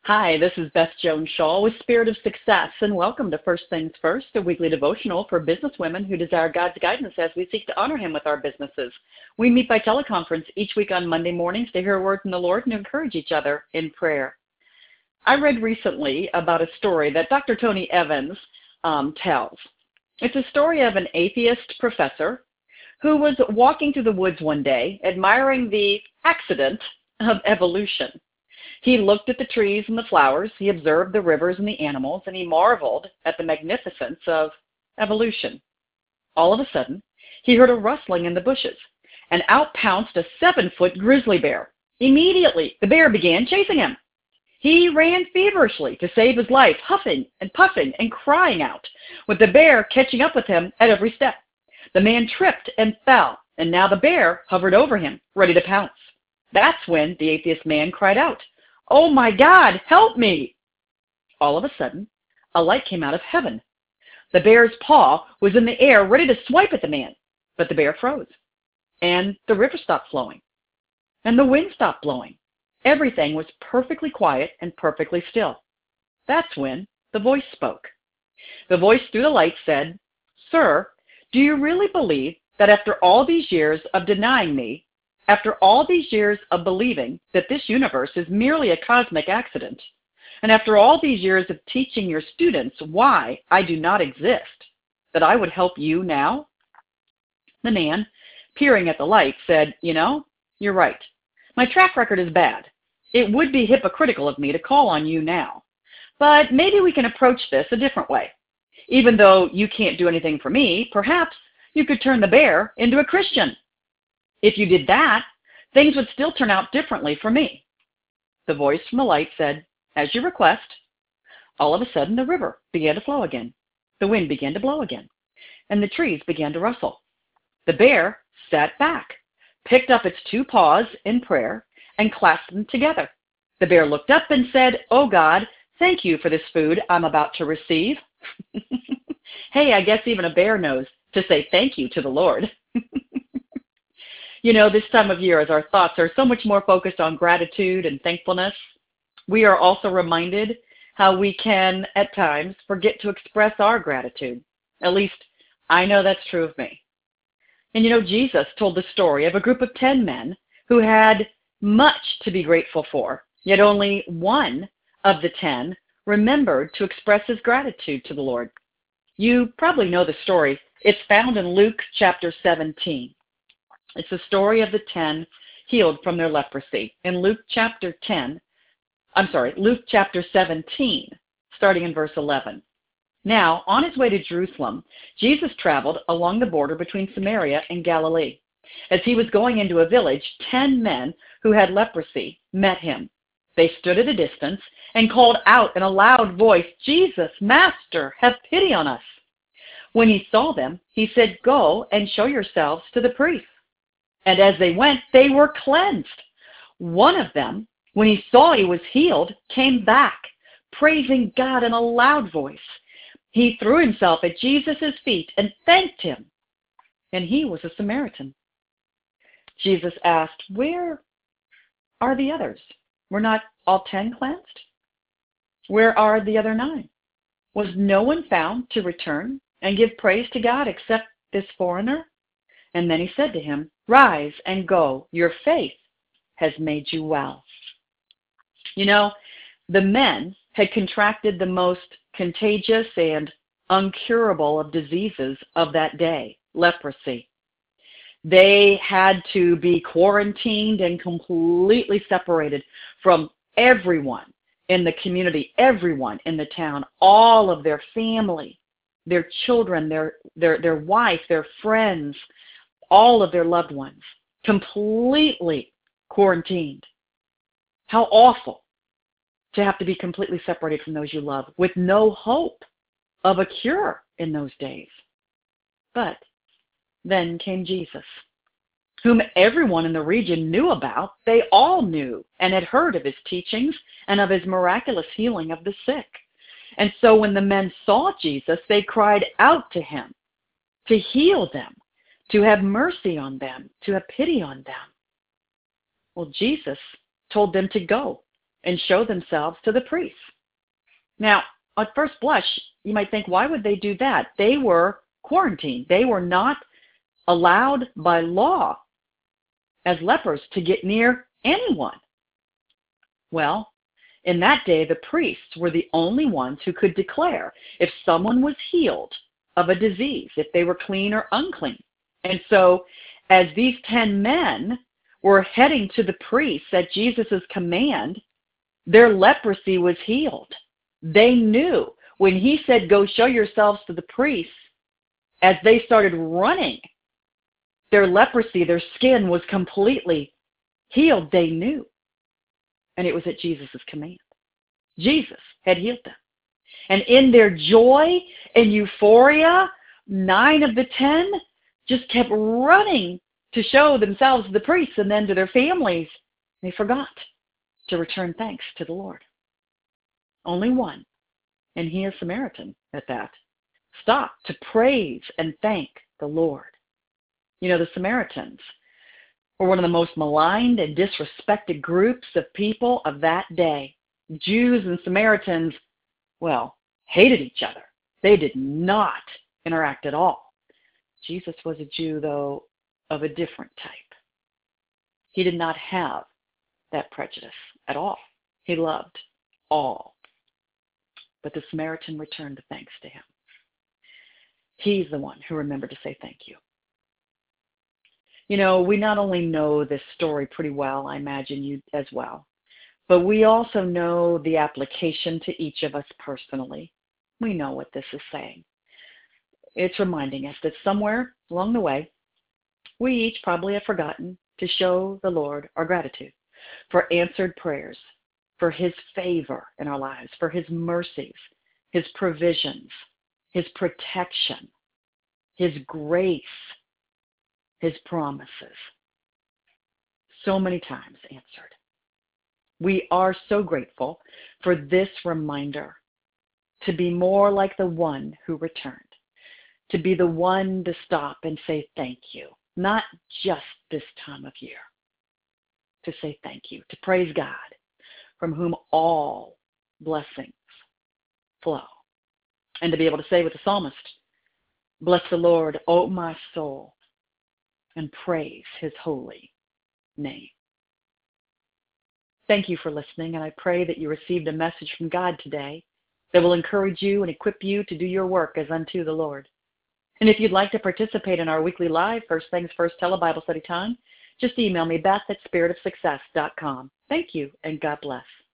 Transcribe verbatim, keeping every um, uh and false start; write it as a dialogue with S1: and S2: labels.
S1: Hi, this is Beth Jones Shaw with Spirit of Success, and welcome to First Things First, a weekly devotional for business women who desire God's guidance as we seek to honor Him with our businesses. We meet by teleconference each week on Monday mornings to hear a word from the Lord and encourage each other in prayer. I read recently about a story that Doctor Tony Evans um, tells. It's a story of an atheist professor who was walking through the woods one day, admiring the accident of evolution. He looked at the trees and the flowers, he observed the rivers and the animals, and he marveled at the magnificence of evolution. All of a sudden, he heard a rustling in the bushes, and out pounced a seven-foot grizzly bear. Immediately, the bear began chasing him. He ran feverishly to save his life, huffing and puffing and crying out, with the bear catching up with him at every step. The man tripped and fell, and now the bear hovered over him, ready to pounce. That's when the atheist man cried out, "Oh my God, help me!" All of a sudden, a light came out of heaven. The bear's paw was in the air, ready to swipe at the man, but the bear froze, and the river stopped flowing, and the wind stopped blowing. Everything was perfectly quiet and perfectly still. That's when the voice spoke. The voice through the light said, "Sir, do you really believe that after all these years of denying me, after all these years of believing that this universe is merely a cosmic accident, and after all these years of teaching your students why I do not exist, that I would help you now?" The man, peering at the light, said, "You know, you're right. My track record is bad. It would be hypocritical of me to call on you now. But maybe we can approach this a different way. Even though you can't do anything for me, perhaps you could turn the bear into a Christian. If you did that, things would still turn out differently for me." The voice from the light said, "As you request." All of a sudden, the river began to flow again. The wind began to blow again, and the trees began to rustle. The bear sat back, picked up its two paws in prayer, and clasped them together. The bear looked up and said, "Oh God, thank you for this food I'm about to receive." Hey, I guess even a bear knows to say thank you to the Lord. You know, this time of year, as our thoughts are so much more focused on gratitude and thankfulness, we are also reminded how we can, at times, forget to express our gratitude. At least, I know that's true of me. And you know, Jesus told the story of a group of ten men who had much to be grateful for, yet only one of the ten remembered to express his gratitude to the Lord. You probably know the story. It's found in Luke chapter seventeen. It's the story of the ten healed from their leprosy. In Luke chapter ten, I'm sorry, Luke chapter seventeen, starting in verse eleven. Now, on his way to Jerusalem, Jesus traveled along the border between Samaria and Galilee. As he was going into a village, ten men who had leprosy met him. They stood at a distance and called out in a loud voice, "Jesus, Master, have pity on us." When he saw them, he said, "Go and show yourselves to the priests." And as they went, they were cleansed. One of them, when he saw he was healed, came back, praising God in a loud voice. He threw himself at Jesus' feet and thanked him. And he was a Samaritan. Jesus asked, "Where are the others? Were not all ten cleansed? Where are the other nine? Was no one found to return and give praise to God except this foreigner?" And then he said to him, "Rise and go. Your faith has made you well." You know, the men had contracted the most contagious and uncurable of diseases of that day, leprosy. They had to be quarantined and completely separated from everyone in the community, everyone in the town, all of their family, their children, their, their, their wife, their friends, all of their loved ones, completely quarantined. How awful to have to be completely separated from those you love with no hope of a cure in those days. But then came Jesus, whom everyone in the region knew about. They all knew and had heard of his teachings and of his miraculous healing of the sick. And so when the men saw Jesus, they cried out to him to heal them, to have mercy on them, to have pity on them. Well, Jesus told them to go and show themselves to the priests. Now, at first blush, you might think, why would they do that? They were quarantined. They were not allowed by law as lepers to get near anyone. Well, in that day, the priests were the only ones who could declare if someone was healed of a disease, if they were clean or unclean. And so, as these ten men were heading to the priests at Jesus' command, their leprosy was healed. They knew when he said, go show yourselves to the priests, as they started running, their leprosy, their skin was completely healed. They knew. And it was at Jesus' command. Jesus had healed them. And in their joy and euphoria, nine of the ten just kept running to show themselves to the priests and then to their families. They forgot to return thanks to the Lord. Only one, and he is Samaritan at that, stopped to praise and thank the Lord. You know, the Samaritans were one of the most maligned and disrespected groups of people of that day. Jews and Samaritans, well, hated each other. They did not interact at all. Jesus was a Jew, though, of a different type. He did not have that prejudice at all. He loved all. But the Samaritan returned the thanks to him. He's the one who remembered to say thank you. You know, we not only know this story pretty well, I imagine you as well, but we also know the application to each of us personally. We know what this is saying. It's reminding us that somewhere along the way, we each probably have forgotten to show the Lord our gratitude for answered prayers, for his favor in our lives, for his mercies, his provisions, his protection, his grace, his promises. So many times answered. We are so grateful for this reminder to be more like the one who returned, to be the one to stop and say thank you, not just this time of year, to say thank you, to praise God, from whom all blessings flow. And to be able to say with the psalmist, bless the Lord, O my soul, and praise his holy name. Thank you for listening, and I pray that you received a message from God today that will encourage you and equip you to do your work as unto the Lord. And if you'd like to participate in our weekly live First Things First Telebible Study Time, just email me, Beth at spirit of success dot com. Thank you, and God bless.